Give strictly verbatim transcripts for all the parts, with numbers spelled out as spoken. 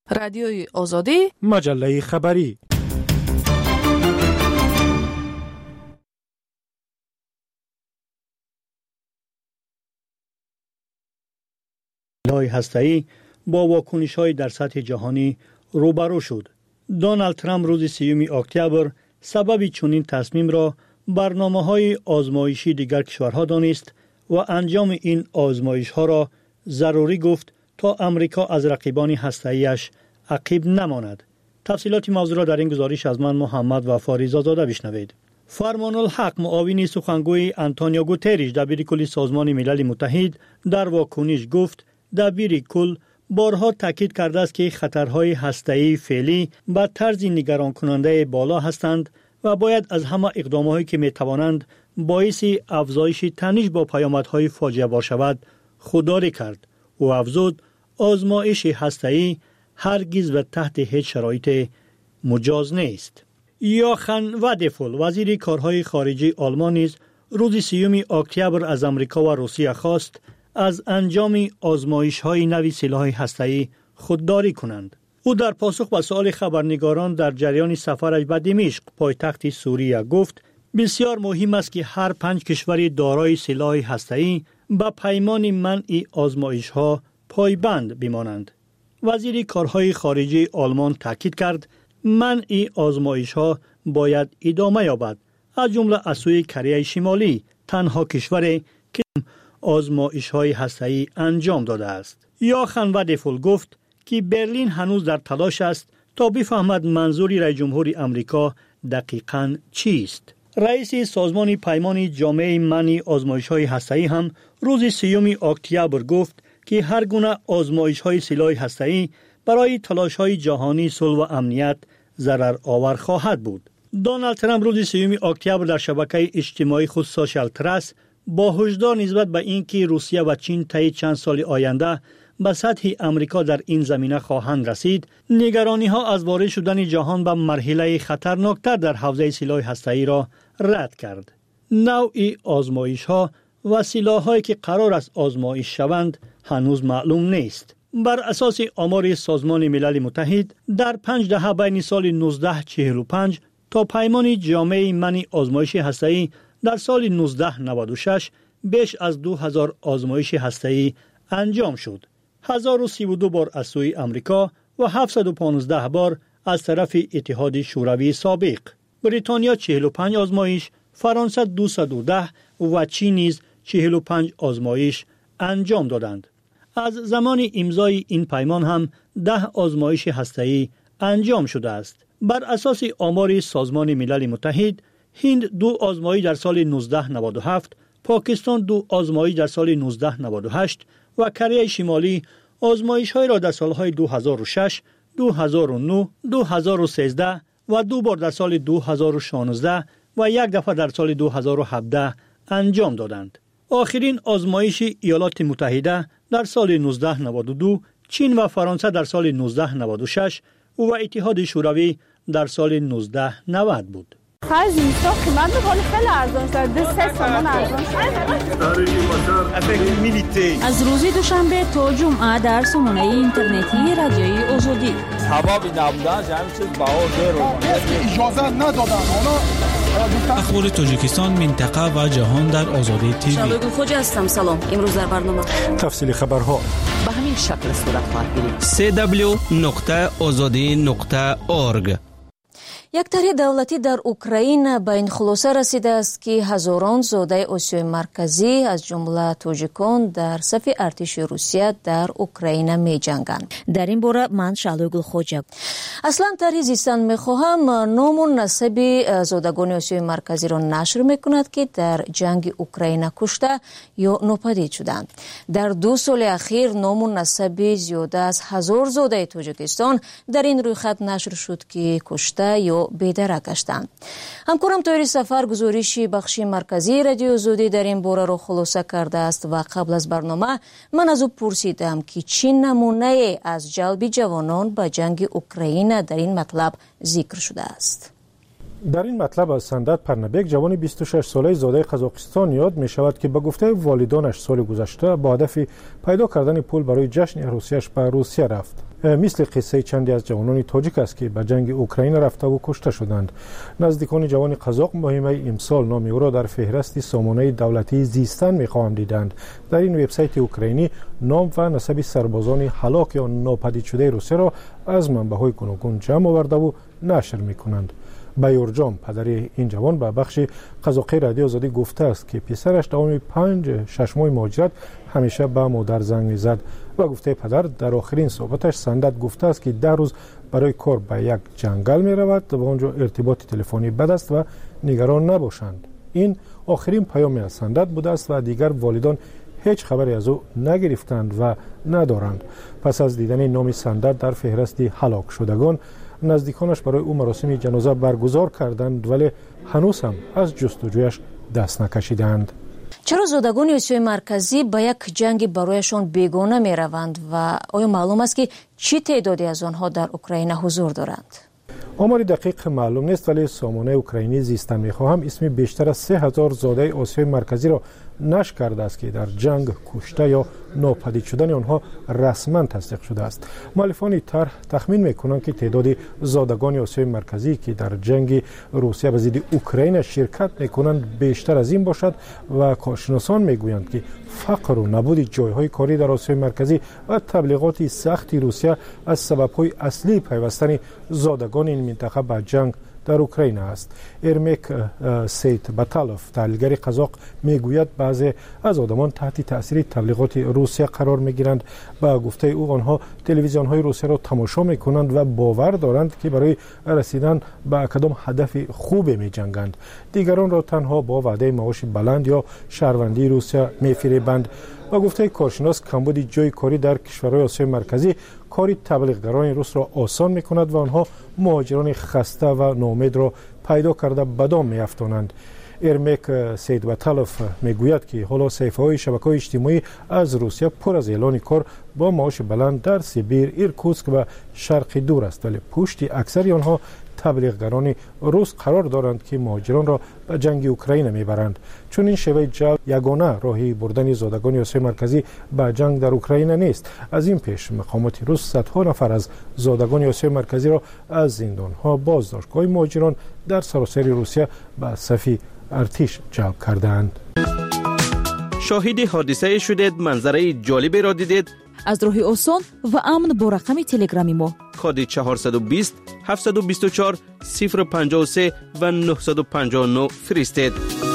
رادیوی آزادی، مجله خبری. سلاح هسته‌ای با واکنش‌های در سطح جهانی روبرو شد. دونالد ترامپ روز سیوم اکتبر سبب چنین تصمیم را برنامه‌های آزمایشی دیگر کشورها دانست و انجام این آزمایش‌ها را ضروری گفت تا امریکا از رقیبان هسته‌ایش عقب نماند. تفصیلات موضوع را در این گزارش از من محمد وفا زاده بشنوید. فرمان الحق معاون سخنگوی آنتونیو گوتریش دبیر کل سازمان ملل متحد در واکنش گفت دبیر کل بارها تاکید کرده است که خطرهای هسته‌ای فعلی به طرز نگران کننده بالا هستند و باید از همه اقداماتی که می توانند باعث افزایش تنش با پیامدهای فاجعه بار شود خودداری کرد. او افزود آزمایش هسته‌ای هرگز و تحت هیچ شرایط مجاز نیست. یوخان وادفول وزیر کارهای خارجه آلمان نیز روز سیوم اکتبر از امریکا و روسیه خواست از انجام آزمایش‌های نوی سلاح هسته‌ای خودداری کنند. او در پاسخ به سؤال خبرنگاران در جریان سفرش به دمشق پایتخت سوریه گفت بسیار مهم است که هر پنج کشور دارای سلاح هسته‌ای به پیمان منع آزمایش‌ها پایبند بمانند. وزیر کارهای خارجه آلمان تاکید کرد منع آزمایش‌ها باید ادامه یابد. از جمله از سوی کره شمالی تنها کشوری که آزمایش‌های هسته‌ای انجام داده است. یوخان وادفول گفت که برلین هنوز در تلاش است تا بفهمد منظور رئیس جمهور آمریکا دقیقاً چیست. رئیس سازمان پیمان جامعه منع آزمایش‌های هسته‌ای هم روز سیوم اکتبر گفت که هر گونه آزمایش‌های سلاح هسته‌ای برای تلاش‌های جهانی صلح و امنیت ضرر آور خواهد بود. دونالد ترامپ روز سیوم اکتبر در شبکه اجتماعی خود سوشال تراست با هشدار نسبت به اینکه روسیه و چین طی چند سال آینده به سطح امریکا در این زمینه خواهند رسید، نگرانی‌ها از وارد شدن جهان به مرحله خطرناکتر در حوزه سلاح هسته‌ای را رد کرد. نوع آزمایش‌ها و سلاح‌هایی که قرار است آزمایش شوند هنوز معلوم نیست. بر اساس آمار سازمان ملل متحد در پنج دهه بین سال نوزده چهل و پنج تا پیمان جامعه منع آزمایش هسته‌ای در سال نوزده نود و شش بیش از دو هزار آزمایش هسته‌ای انجام شد. هزار و سی و دو بار از سوی امریکا و هفتصد و پانزده بار از طرف اتحاد شوروی سابق. بریتانیا چهل و پنج آزمایش، فرانسه دویست و ده و چین نیز چهل و پنج آزمایش انجام دادند. از زمان امضای این پیمان هم ده آزمایش هسته‌ای انجام شده است. بر اساس آمار سازمان ملل متحد، هند دو آزمایش در سال نوزده نود و هفت، پاکستان دو آزمایش در سال نوزده نود و هشت و کره شمالی آزمایش‌های را در سالهای دو هزار و شش، دو هزار و نه، دو هزار و سیزده و دو بار در سال دو هزار و شانزده و یک دفعه در سال دو هزار و هفده انجام دادند. آخرین آزمایش ایالات متحده در سال نوزده نود و دو، چین و فرانسه در سال نوزده نود و شش و اتحاد شوروی در سال نوزده نود بود. خرج نیستا قیمت بخوری خیلی ارزان شد. دو سه سامان ارزان شد. از روز دوشنبه تا جمعه در سامانه اینترنتی رادیوی آزادی. حبابی نبودن جمعی چیز بها دیر اجازه ندادن. اخبار تاجیکستان، منطقه و جهان در آزادی تیوی. شالوگل خوجا هستم. سلام. امروز در برنامه تفصیل خبرها به همین شکل صورت خواهد گرفت. سی دبلیو نقطه آزادی نقطه اورگ. یک طرح دولتی در اوکراین به این خلاصه رسیده است که هزاران زاده آسیای مرکزی از جمله تاجیکان در صف ارتش روسیه در اوکراین می جنگند. در این باره من شالوگل خوجا. اصلا طرح زیستن می خواهم نام و نسب زادگان آسیای مرکزی را نشر می کند که در جنگ اوکراین کشته یا ناپدید شدند. در دو سال اخیر نام و نسب زیاده از هزار زاده تاجیکستان در این رویخط نشر شد که کشته یا بیدره گشتند. همکارم طاهر سفر گزارش بخش مرکزی رادیو آزادی در این باره را خلاصه کرده است و قبل از برنامه من از او پرسیدم که چه نمونه از جلب جوانان به جنگ اوکراین در این مطلب ذکر شده است. در این مطلب از سندت پرنبک جوان بیست و شش ساله زاده قزاقستان یاد می شود که به گفته والدانش سال گذشته با هدف پیدا کردن پول برای جشن عروسیش به روسیه رفت. مثل قصه چندی از جوانان تاجیک است که به جنگ اوکراین رفته و کشته شدند. نزدیکان جوان قزاق مهمه امسال نام او را در فهرست سامانه دولتی زیستن می‌خواهند دیدند. در این وبسایت اوکراینی نام و نسب سربازان هلاک یا ناپدید شده روسیه را از منبع‌های گوناگون جمع آورده و نشر می‌کنند. بیورجام پدر این جوان به بخش قزاقی رادیو آزادی گفته است که پسرش دوام پنج شش ماه مهاجرت همیشه به مادر زنگ میزد و گفته پدر در آخرین صحبتش سندت گفته است که ده روز برای کار به یک جنگل می رود و آنجا ارتباط تلفنی بد است و نگران نباشند. این آخرین پیامی از سندت بوده است و دیگر والدان هیچ خبری از او نگرفتند و ندارند. پس از دیدن نام سندت در فهرست هلاک شدگان نزدیکانش برای او مراسم جنازه برگزار کردند ولی هنوز هم از جستجویش دست نکشیدند. چرا زادگان آسیای مرکزی به یک جنگ برایشان بیگانه می روند و آیا معلوم است که چی تعدادی از آنها در اوکراین حضور دارند؟ آماری دقیق معلوم نیست ولی سامانه اوکراینی زیستن میخواهم اسم بیشتر از سه هزار زاده آسیای مرکزی را نشر کرده است که در جنگ کشته یا ناپدید شدن آنها رسما تصدیق شده است. مؤلفان طرح تخمین میکنند که تعداد زادگان آسیای مرکزی که در جنگ روسیه به ضد اوکراین شرکت میکنند بیشتر از این باشد و کارشناسان میگویند که فقر و نبود جایهای کاری در آسیای مرکزی و تبلیغات سخت روسیه از سببهای اصلی پیوستن زادگان این منطقه به جنگ در اوکراین است. ارمک سیت باتالوف تحلیلگر قزاق میگوید بعضی از آدمان تحت تاثیر تبلیغات روسیه قرار میگیرند. با گفته او آنها تلویزیون های روسیه را تماشا میکنند و باور دارند که برای رسیدن به کدام هدف خوب میجنگند. دیگران را تنها با وعده معاش بلند یا شهروندی روسیه میفریبند. با گفته کارشناس کمبود جای کاری در کشورهای آسیای مرکزی کاری تبلیغگران روس را آسان میکند و آنها مهاجران خسته و ناامید را پیدا کرده به دام میافتانند. ارمک سید باتالوف میگوید که حالا صفحه‌های شبکه‌های اجتماعی از روسیه پر از اعلان کار با معاش بلند در سیبیر، ایرکوتسک و شرق دور است ولی پشت اکثر آنها تبلیغگران روس قرار دارند که مهاجران را به جنگ اوکراین میبرند. چون این شیوه جلب یگانه راهی بردن زادگان آسیای مرکزی به جنگ در اوکراین نیست. از این پیش مقامات روس صدها نفر از زادگان آسیای مرکزی را از زندان‌ها بازداشتگاه مهاجران در سراسر روسیه به صف ارتش جلب کردند. شاهد حادثه شدید، منظره جالبی را دیدید؟ از راه آسان و امن با رقم تلگرامی ما کد چهارصد و بیست هفتصد و بیست و چهار صفر پنجاه و سه و نهصد و پنجاه و نه فرستید.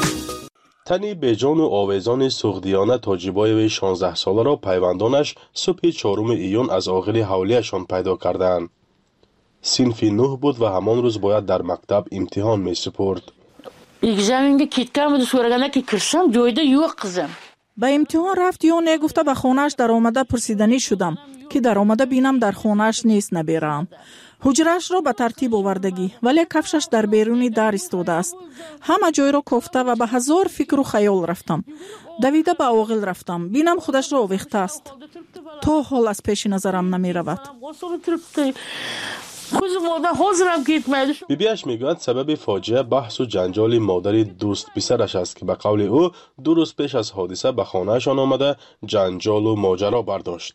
تنی بیجان و آویزان سوغدیانه تاجیبای شانزده ساله را پیوندانش صبح چهارم ایون از عاقل حولیشان پیدا کردند. صنف نه بود و همان روز باید در مکتب امتحان می سپرد. экзаменге кетканмidi so'ragandan keyin kirsam joyda yo'q qizim. به امتحان رفت یا نه گفته به خونه‌اش در آمده پرسیدنی شدم که در آمده بینم در خونه‌اش نیست نبیرم. حجره‌اش را به ترتیب آوردگی ولی کفشش در بیرونی در ایستاده است. همه جای را کوفته و به هزار فکر و خیال رفتم. دویده به عاقل رفتم بینم خودش را آویخته است. تا حال از پیش نظرم نمی رود. بیبیش میگوید سبب فاجعه بحث و جنجال مادر دوست پسرش است که به قول او دو روز پیش از حادثه به خانهشان آمده جنجال و ماجرا برداشت.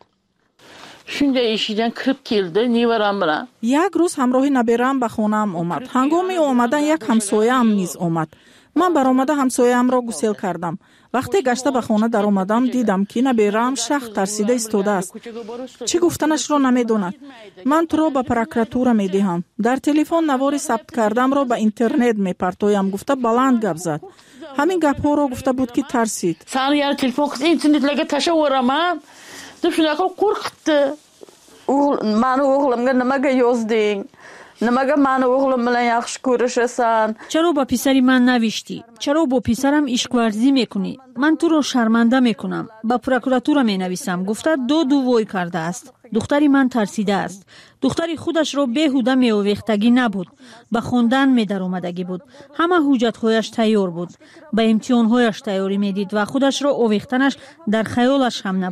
یک روز همراه نبیرم به خانه‌ام آمد. هنگام آمدن یک همسایه‌ام نیز آمد. من برآمده همسایه‌ام را گسیل کردم. وقتی گشته به خانه در آمدم دیدم که نبیرم شخ ترسیده ایستاده است. چی گفتنش را نمیداند. من تو را به پروکراتوره میدهم. در تلفن نواری ثبت کردم را به اینترنت میپرتایم گفته بلند گپ زد. همین گپ ها را گفته بود که ترسید. سان یار تلفن کس اینترنتلگه تشاورم. دو شناخت قرقت. من o'g'limga nimaga yozding? Nimaga mani o'g'lim bilan yaxshi ko'rishasan? چرا با پسری من نوشتی؟ چرا با پسرم عشق ورزی میکنی؟ من تو رو شرمنده میکنم. با پروکراتوره مینویسم. گفته دو دو وای کرده است. دختری من ترسیده است. دختری خودش رو بیهوده میآویختگی نبود. به خواندن می در اومدگی بود. همه حجت‌هایش تیار بود. به امتحان‌هایش تیاری میدید و خودش رو آویختنش در خیالش هم نبود.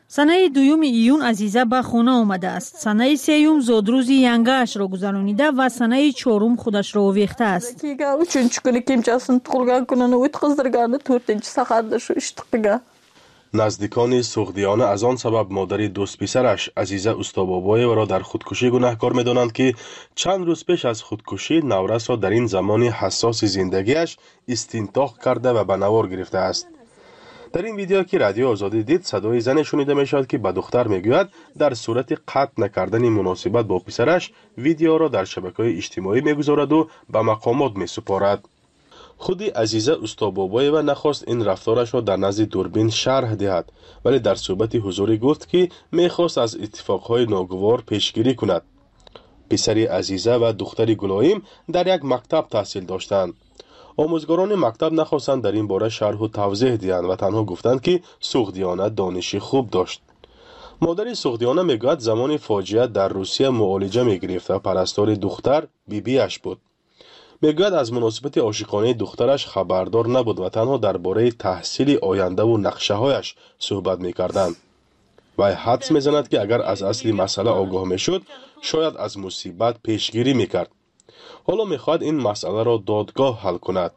санаи дуюм июн азиза ба хона омадааст. санаи сеюм зодрузи янгаашро гузаронида ва санаи чорум худашро овехтааст. uchinchi kuni kemchasini tug'ilgan kunini o'tkazdirgani to'rtinchi saharda shu ish qilgan. наздикони суғдиёна аз он сабаб модари дӯстписараш Азиза Устобобоеваро дар худкушӣ гунаҳкор медонанд, ки чанд рӯз пеш аз худкушӣ наврасро дар ин замони ҳассоси зиндагиаш истинтоқ карда ва ба навор гирифтааст. дар ин видео ки радиои Озодӣ дид, садои зане шунида мешавад, ки ба духтар мегӯяд дар сурати қатъ накардани муносибат бо писараш видеоро дар шабакаҳои иҷтимоӣ мегузораду ба мақомот месупорад. худи Азиза Устобобоева нахост ин рафторашро дар назди дурбин шарҳ диҳад, вале дар суҳбати ҳузурӣ гуфт, ки мехост аз иттифоқҳои ногувор пешгирӣ кунад. писари Азиза ва духтари Гулоим дар як мактаб таҳсил доштанд. омӯзгорони мактаб нахостанд дар ин бора шарҳу тавзеҳ диҳанд ва танҳо гуфтанд, ки Суғдиёна дониши хуб дошт. модари Суғдиёна мегӯяд замони фоҷиа дар Русия муолиҷа мегирифт ва парастори духтар бибияш буд. мегӯяд аз муносибати ошиқонаи духтараш хабардор набуд ва танҳо дар бораи таҳсили ояндаву нақшаҳояш суҳбат мекарданд. вай ҳадс мезанад, ки агар аз асли масъала огоҳ мешуд, шояд аз мусибат пешгирӣ мекард. ҳоло мехоҳад ин масъаларо додгоҳ ҳал кунад.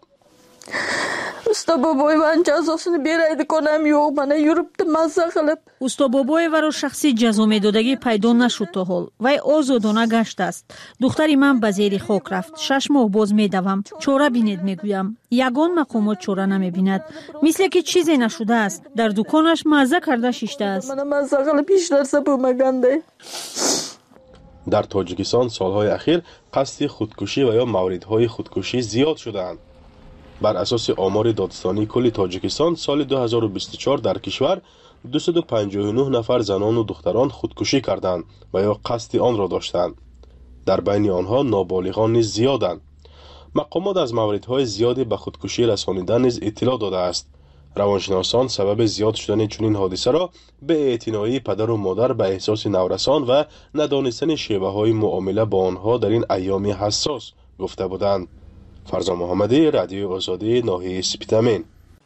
Устобобоеваning jazosini beraydi konam yo'q, mana yuribdi mazza qilib. Устобобоеваро шахси ҷазо медодагӣ пайдо нашуд то ҳол. Вай озодона гаштааст. духтари ман ба зери хок рафт. шаш моҳ боз медавам. чора бинед мегӯям. ягон мақомот чора намебинад. мисле ки чизе нашудааст. дар дуконаш мазза карда шиштааст. Mana mazza qilib hech narsa bo'lmaganday. дар Тоҷикистон солҳои ахир қасди худкушӣ ва ё мавридҳои худкушӣ зиёд шудаанд. бар асоси омори додистонии кулли Тоҷикистон соли ду ҳазору бисту чор дар кишвар дусаду панҷоҳу нӯҳ нафар занону духтарон худкушӣ карданд ва ё қасди онро доштанд. дар байни онҳо ноболиғон низ зиёданд. мақомот аз мавридҳои зиёди ба худкушӣ расонидан низ иттилоъ додааст. равоншиносон сабаби зиёд шудани чунин ҳодисаро беэътиноии падару модар ба эҳсоси наврасон ва надонистани шеваҳои муомила бо онҳо дар ин айёми ҳассос гуфта буданд. фарзон муҳаммадӣ, радиои Озодӣ, ноҳияи Спитамин.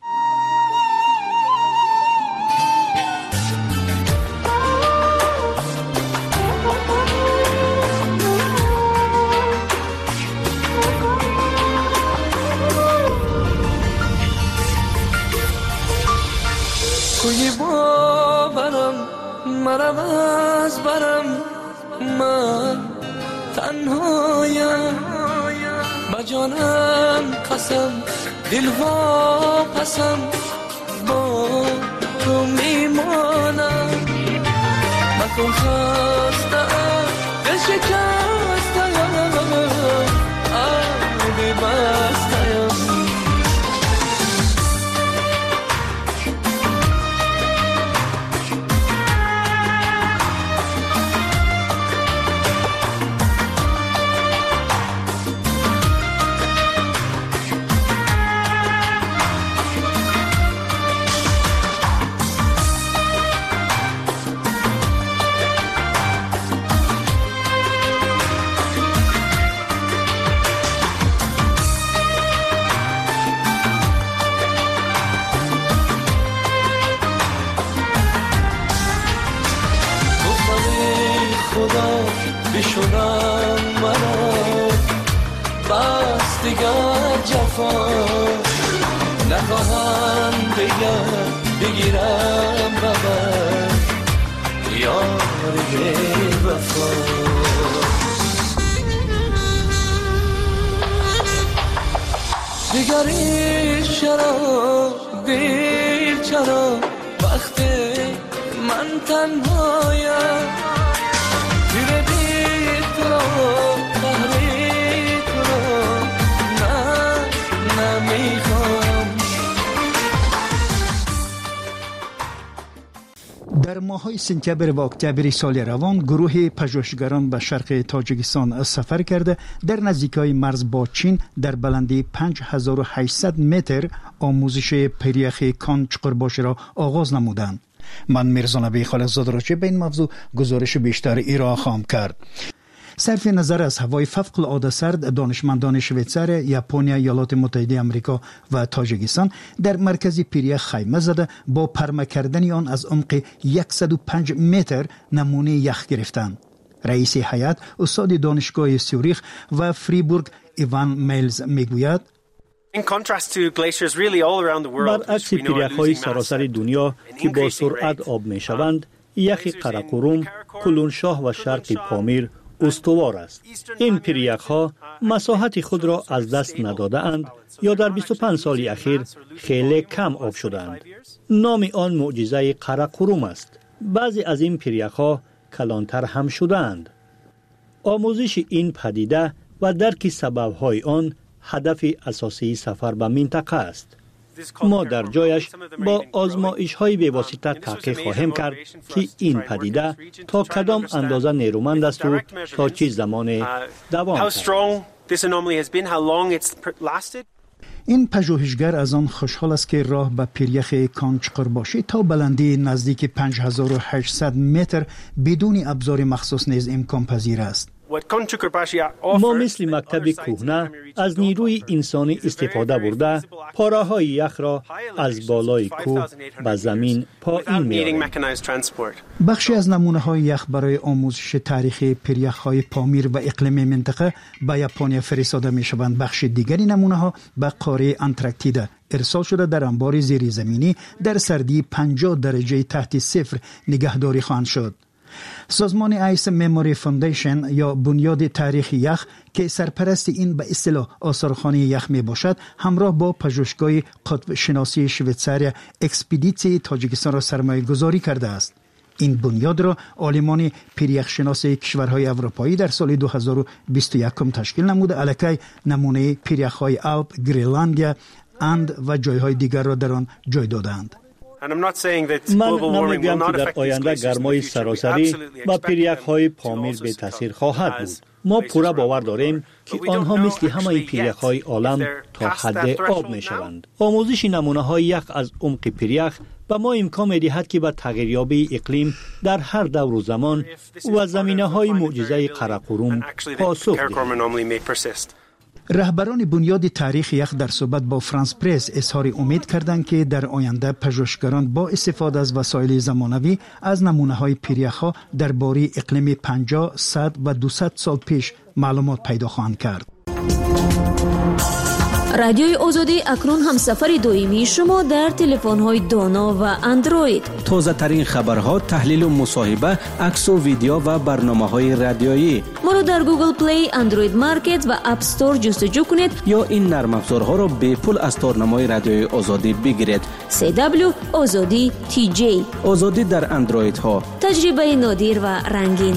کوی باورم مرم از برم من تنهایم با جانم قسم دل واپسم با تو میمانم مکن خستم دل شکستم آبی بستم بشونم مرا بس دیگر جفا نخواهم بگم بگیرم ببر یاری وفا دیگری چرا دیر چرا وقتی من تنهایم در ماه‌های سپتامبر و اکتبر سال روان گروه پژوهشگران به شرق تاجیکستان سفر کرده در نزدیکی مرز با چین در بلندی پنج هزار و هشتصد متر آموزش پریخ کان چقرباش را آغاز نمودند. من میرزا نبی خالقزاده را چه به این موضوع گزارش بیشتر ارائه خواهم کرد. صرف نظر از هوای فوق العاده سرد، دانشمندان شویتزار، ژاپن، ایالات متحده آمریکا و تاجیکستان در مرکز پیریخ خیمه زده با پرمه کردن آن از عمق صد و پنج متر نمونه یخ گرفتند. رئیس هیئت استاد دانشگاه سیوریخ و فریبورگ ایوان میلز میگوید برعکس پیریخ‌های سراسر دنیا که با سرعت آب می‌شوند، یخ قراقرم، کلونشاه و شرق پامیر استوار است. این پیریخ‌ها مساحت خود را از دست نداده اند یا در بیست و پنج سال اخیر خیلی کم آب شدند. نام آن معجزه قراقرم است. بعضی از این پیریخ‌ها کلانتر هم شدند. آموزش این پدیده و درک سبب‌های آن هدف اساسی سفر به منطقه است. ما در جایش با آزمایش‌های بی‌واسطه تحقیق خواهیم کرد که این پدیده تا کدام اندازه نیرومند است و تا چه زمان دوام کرد. این پژوهشگر از آن خوشحال است که راه به پیریخ کانچقرباشی تا بلندی نزدیک پنج هزار و هشتصد متر بدون ابزار مخصوص نیز امکان پذیر است. ما مثل مکتب کهنه از نیروی انسانی استفاده برده پاره های یخ را از بالای کوه به زمین پایین می‌آوریم. بخشی از نمونه های یخ برای آموزش تاریخ پیریخ های پامیر و اقلیم منطقه به ژاپن فرستاده می شوند. بخش دیگری نمونه ها به قاره انتارکتیدا ارسال شده در انبار زیر زمینی در سردی پنجاه درجه تحت صفر نگهداری خواهند شد. سازمان آیس مموری فاندیشن یا بنیاد تاریخ یخ که سرپرست این به اصطلاح آثارخانه یخ می باشد، همراه با پژوهشگاه قطب شناسی شویتزار اکسپدیسی تاجیکستان را سرمایه گذاری کرده است. این بنیاد را عالمان پیریخ شناسی کشورهای اروپایی در سال دو هزار و بیست و یک تشکیل نموده. الکی نمونه پیریخ های آلپ، گرینلندیا، اند و جایهای دیگر را در آن جای دادند. من نمیگم که در آینده گرمای سراسری با پیریخ‌های پامیر به تاثیر خواهد بود. ما پورا باور داریم که آنها مثل همه پیریخ‌های عالم تا حد آب می‌شوند. آموزش نمونه‌های یخ از عمق پیریخ به ما امکان می‌دهد که به تغییریابی اقلیم در هر دور و زمان و زمینه‌های معجزه قراقرم پاسخ دهیم. رهبران بنیاد تاریخ یخ در صحبت با فرانس پرس اظهار امید کردند که در آینده پژوهشگران با استفاده از وسایل زمانوی از نمونه‌های پیریخ‌ها درباره اقلیم پنجاه، صد و دویست سال پیش معلومات پیدا خواهند کرد. رادیوی آزادی اکنون هم سفر دویمی شما در تلفن‌های دانا و اندروید. تازه ترین خبرها، تحلیل و مصاحبه، عکس و ویدیو و برنامه‌های رادیویی. ما رو در گوگل پلی، اندروید مارکت و اپ استور جستجو کنید یا این نرم افزارها را به پول از تارنمای رادیوی آزادی بگیرید. سی دبلیو آزادی تی جی. آزادی در اندروید ها. تجربه نادر و رنگین.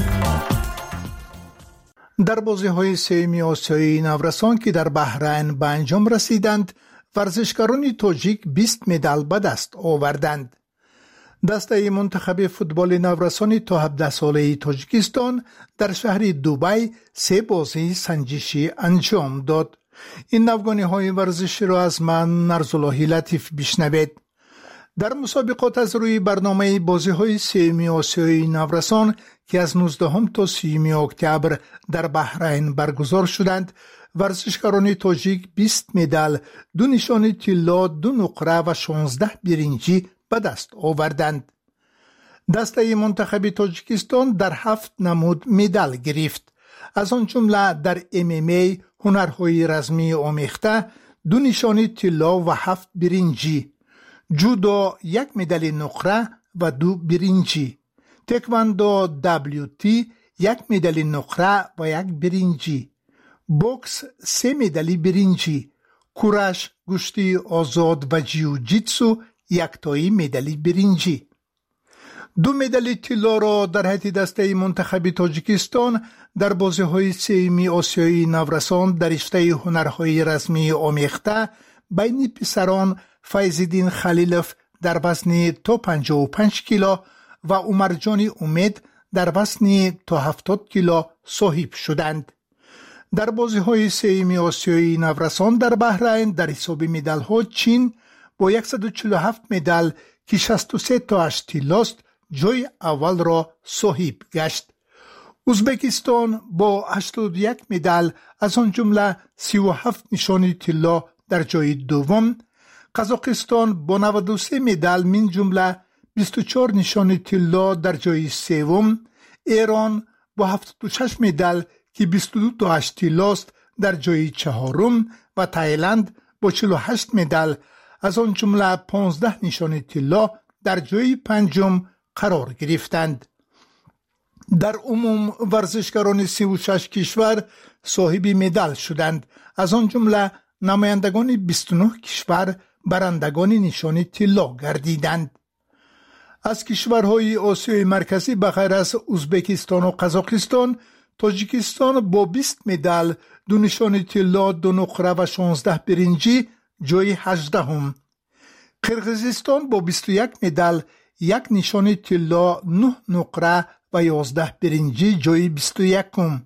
در بازی‌های سه‌م آسیایی نورسان که در بحرین به انجام رسیدند، ورزشکاران تاجیک بیست مدال به دست آوردند. دسته منتخب فوتبال نورسان تا هفده ساله تاجیکستان در شهر دوبی سه بازی سنجشی انجام داد. این نوگانی‌های ورزشی را از من نرزاللهی لطیف بشنوید. در مسابقات از روی برنامه بازی‌های سه‌م آسیایی نورسان که از نوزدهم تا سیوم اکتبر در بحرین برگزار شدند، ورزشکاران تاجیک بیست مدال، دو نشان طلا، دو نقره و شانزده برنجی به دست آوردند. دسته منتخب تاجیکستان در هفت نمود مدال گرفت. از آن جمله در ام ام ای، هنرهای رزمی آمیخته، دو نشان طلا و هفت برنجی، جودو یک مدال نقره و دو برنجی، تکواندو دبلیو تی یک مدال نقره و یک برنجی، بوکس سه مدال برنجی، کورش، گشتی آزاد و جیوجیتسو یک تایی مدال برنجی. دو مدال طلا را در حیط دسته منتخب تاجیکستان در بازی‌های سه‌م آسیایی نورسان در رشته هنرهای رسمی آمیخته بین پسران فیض‌الدین خلیلوف در وزن تا پنجاه و پنج کیلو و عمرجان امید در وزن تا هفتاد کیلو صاحب شدند. در بازی‌های سه‌م آسیایی نورسان در بحرین در حساب مدال‌ها چین با صد و چهل و هفت مدال که شصت و سه تاش طلاست جای اول را صاحب گشت. ازبکستان با هشتاد و یک مدال از آن جمله سی و هفت نشان طلا در جای دوم، قزاقستان با نود و سه مدال من جمله بیست و چهار نشان طلا در جای سوم، ایران با هفتاد و شش مدال که بیست و دو تا هشت طلاست در جای چهارم و تایلند با چهل و هشت مدال از آن جمله پانزده نشان طلا در جای پنجم قرار گرفتند. در عموم ورزشکاران سی و شش کشور صاحب مدال شدند، از آن جمله نمایندگان بیست و نه کشور برندگان نشان طلا گردیدند. از کشورهای آسیای مرکزی بغیر از ازبکستان و قزاقستان، تاجیکستان با بیست مدال، دو نشان طلا، دو نقره و شانزده برنجی جای هجدهم. قرقیزستان با بیست و یک مدال، یک نشان طلا، نه نقره و یازده برنجی جای بیست و یکم.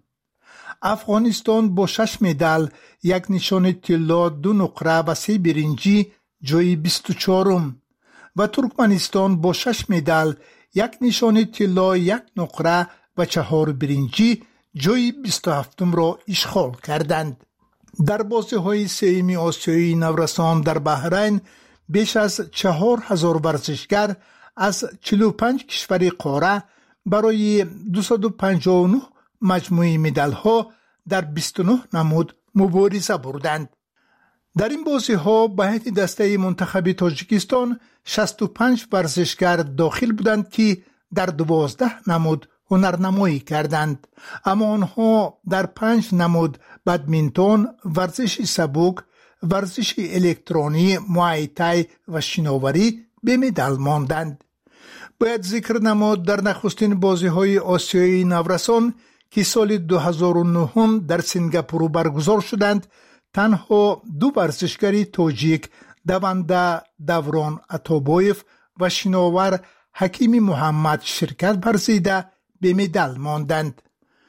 افغانستان با شش مدال، یک نشان طلا، دو نقره و سه برنجی جای بیست و چهارم. و ترکمنستان با شش مدال، یک نشان طلا، یک نقره و چهار برنجی جای بیست و هفتم را اشغال کردند. در بازی‌های سه‌م آسیایی نورسان در بحرین بیش از چهار هزار ورزشگر از چهل و پنج کشور قاره برای دویست و پنجاه و نه مجموعه مدال‌ها در بیست و نه نمود مبارزه بردند. در این بازی‌ها به هیئت دسته منتخب تاجیکستان شصت و پنج ورزشگر داخل بودند که در دوازده نمود هنرنمایی کردند، اما آنها در پنج نمود بدمینتون، ورزش سبک، ورزش الکترونی، موای تای و شناوری به مدال ماندند. باید ذکر نمود در نخستین بازی‌های آسیایی نورسان که سال دو هزار و نه در سنگاپور برگزار شدند، تنها دو ورزشگر تاجیک، دونده دوران عطابایف و شناور حکیم محمد شرکت ورزیده به مدال ماندند.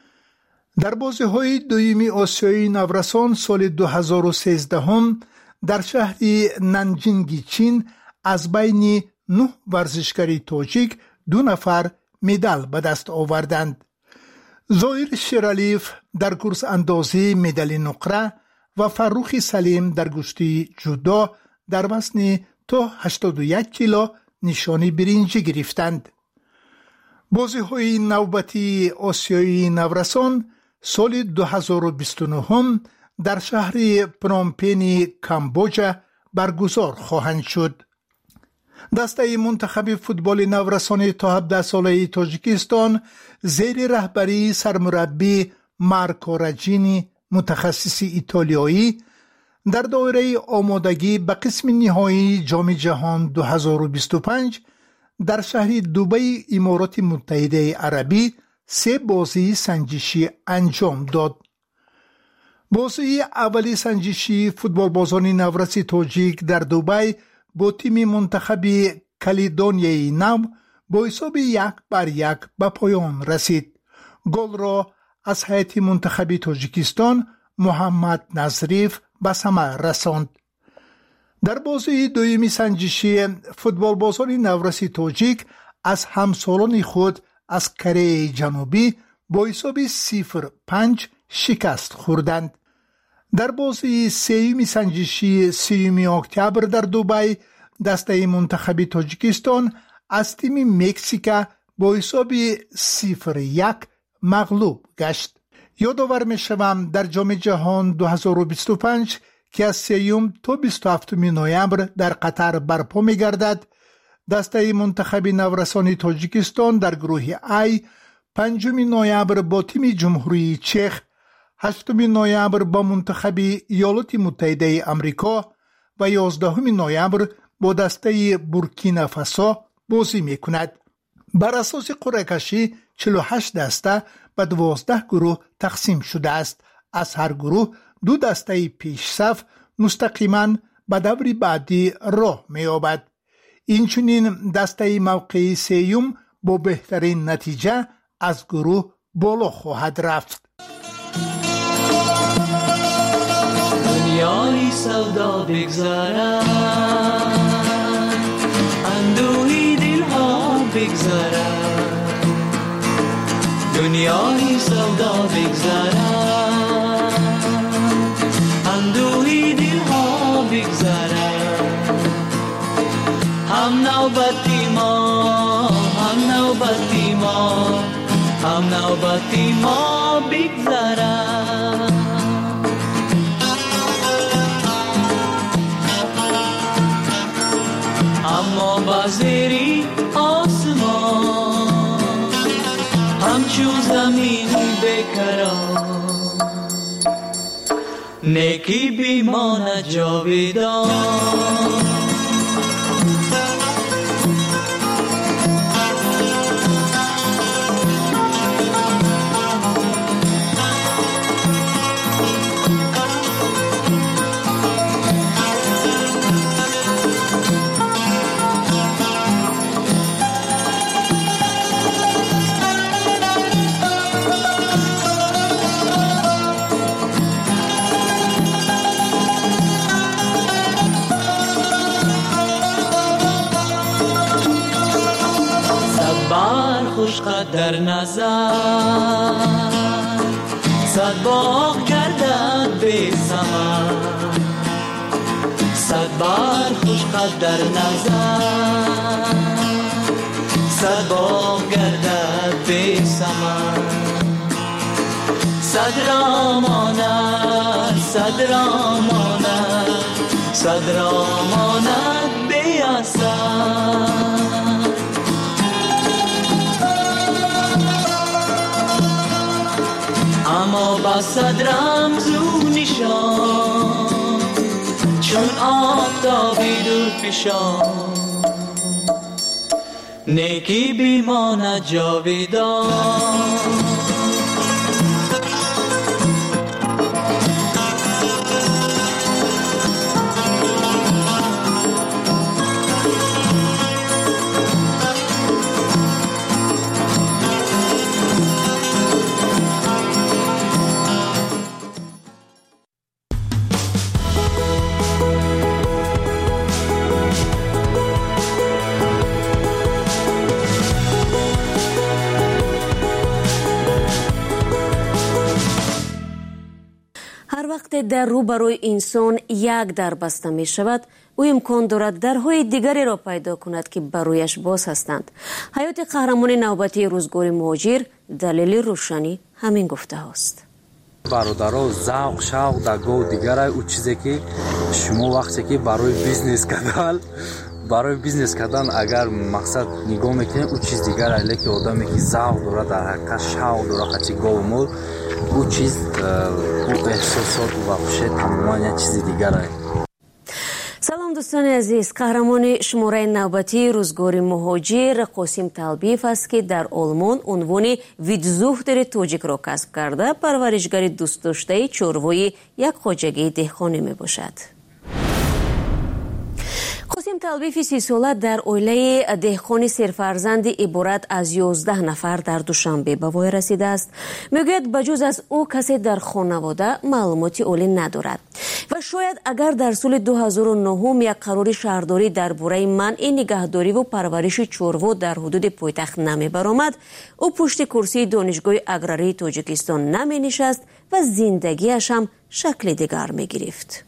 در بازی‌های دویمی آسیایی نورسان سال دو هزار و سیزده در شهر نانجینگ چین از بین نه ورزشکار تاجیک دو نفر مدال به دست آوردند. ظاهر شیرالیف در کورس اندازی مدال نقره و فروخ سلیم در گشتی جودو در وزن تا هشتاد و یک کیلو نشانی برنجی گرفتند. بازی‌های نوبتی آسیایی نورسان سال دو هزار و بیست و نه در شهر پنومپن کامبوجا برگزار خواهند شد. دسته منتخب فوتبال نورسان تا هفده ساله تاجیکستان زیر رهبری سرمربی مارکو راجینی متخصص ایتالیایی در دایره آمادگی به قسم نهایی جام جهان دو هزار و بیست و پنج در شهر دبی امارات متحده عربی سه بازی سنجشی انجام داد. بازی اولی سنجشی فوتبال بازان نورسی تاجیک در دبی با تیم منتخب کالیدونیای نو با حساب یک بر یک به پایان رسید. گل را از هیئت منتخب تاجیکستان محمد نظریف به ثمر رساند. در بازی دویمی سنجشی فوتبال بازان نورسی تاجیک از همسالان خود از کره جنوبی با حساب صفر پنج شکست خوردند. در بازی سوم سنجشی سوم اکتبر در دبی دسته منتخب تاجیکستان از تیم مکزیک با حساب صفر یک مغلوب گشت. یادآور می‌شوم در جام جهان دو هزار و بیست و پنج که از سوم تا بیست و هفتم نوامبر در قطر برپا می‌گردد، دسته منتخب نورسان تاجیکستان در گروه ای پنجم نوامبر با تیم جمهوری چک، هشتم نوامبر با منتخب ایالات متحده آمریکا و یازدهم نوامبر با دسته بورکینافاسو بازی می‌کند. بر اساس قرعه کشی چهل و هشت دسته به دوازده گروه تقسیم شده است. از هر گروه دو دسته پیش صف مستقیما به دور بعدی راه می‌یابد. اینچنین دسته موقعی سوم با بهترین نتیجه از گروه بالا خواهد رفت. دنیای سودا بگذارد، اندوهی دلها بگذارد، دنیا دنیای سودا بگذرد اندوهی دلها بگذرد هم نوبتی ما هم نوبتی ما هم نوبتی ما بگذرد اما بازری آسمان همچون زمین بکران نیکی بیماند جاویدان خوشقد در نظر صد باغ گردد به ثمر صد بار خوشقد در نظر صد باغ گردد به ثمر صد را ماند صد را ماند صد را ماند به اثر اما با صد رمز و نشان چون آفتابی دور پیشان نیکی بیماند جاویدان در روبروی انسان یک در بسته می شود او امکان دارد درهای دیگری را پیدا کند که برویش باز هستند. حیات قهرمان نوبتی روزگار مهاجر دلیل روشنی همین گفته هاست. برادرها ذوق شوق در گاه دیگر او چیزی که شما وقتی که برای بیزنس کردن برای بیزنس کردن اگر مقصد نگاه میکنید او چیز دیگر ایله که آدمی که ذوق داره در حقیقت شوق داره خاطی گاه مول او چیز او احساسات و خوشی تماما یک چیز دیگره. سلام دوستان عزیز، قهرمان شماره نوبتی روزگار مهاجر قاسم طلبیف است که در آلمان عنوان ویدزوختر توجیک را کسب کرده. پرورشگر دوست داشته چوروی یک خواجگی دهخانه می باشد. قاسم طلبیف سی ساله در اویله دهخانی سرفرزند عبارت از یازده نفر در دوشنبه به وای رسیده است. میگوید بجز از او کسی در خانواده معلوماتی اولی ندارد و شاید اگر در سال دو هزار و نه یک قرار شهرداری درباره منع نگهداری و پرورش چوروا در حدود پایتخت نمی برآمد، او پشت کرسی دانشگاه اگراری تاجیکستان نمی نشست و زندگیش هم شکل دیگر می گرفت.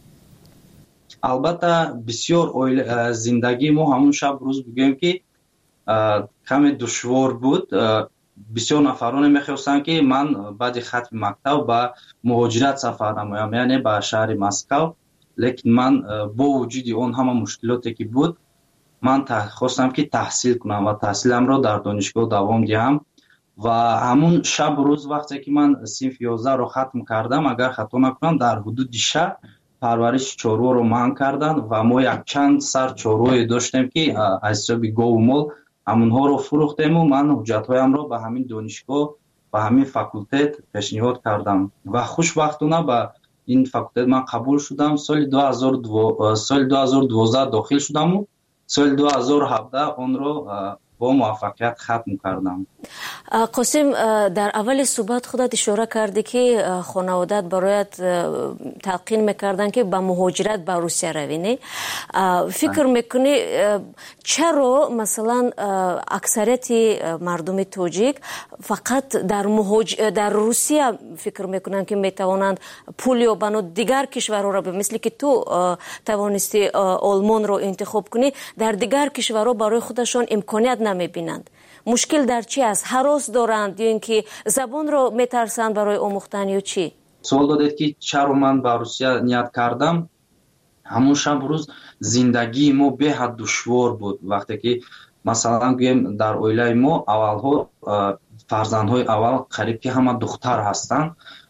البته بسیار زندگی ما همون شب روز بگیم که کمی دشوار بود. بسیار نفران میخواستند که من بعد ختم مکتب به مهاجرت سفر نمایم، یعنی به شهر مسکو. لیکن من با وجود اون همه مشکلاتی که بود من خواستم که تحصیل کنم و تحصیلم را در دانشگاه دوام دهم و همون شب روز وقتی که من صنف یازده رو ختم کردم اگر خطا نکنم در حدود شهر پرورش چورو رو منع کردن و ما یک چند سر چوروی داشتیم که از حساب گاو مال همونها رو فروختیم و من حجتهایم رو به همین دانشگاه و همین فاکولته پیشنهاد کردم و خوشبختانه به این فاکولته من قبول شدم. سال دو هزار و دوازده داخل شدم و سال دو هزار و هفده اون رو با با موفقیت ختم کردم. قاسم در اول صحبت خودت اشاره کردی که خانوادت برایت تلقین میکردن که به مهاجرت به روسیه روی. فکر میکنی چرا مثلا اکثریت مردم تاجیک فقط در مهاج... در روسیه فکر میکنن که میتوانند پول یا بنا دیگر کشورها را به مثل که تو توانستی آلمان رو انتخاب کنی در دیگر کشورها برای خودشان امکانیت نمیبینند؟ مشکل در چی است؟ هراس دارند یا اینکه زبان رو میترسند برای آموختن یا چی؟ سوال دادید که چرا من به روسیه نیت کردم. همون شب روز زندگی ما به حد دشوار بود. وقتی که مثلا گویم در اویله ما اولها فرزندهای اول قریب که همه دختر هستند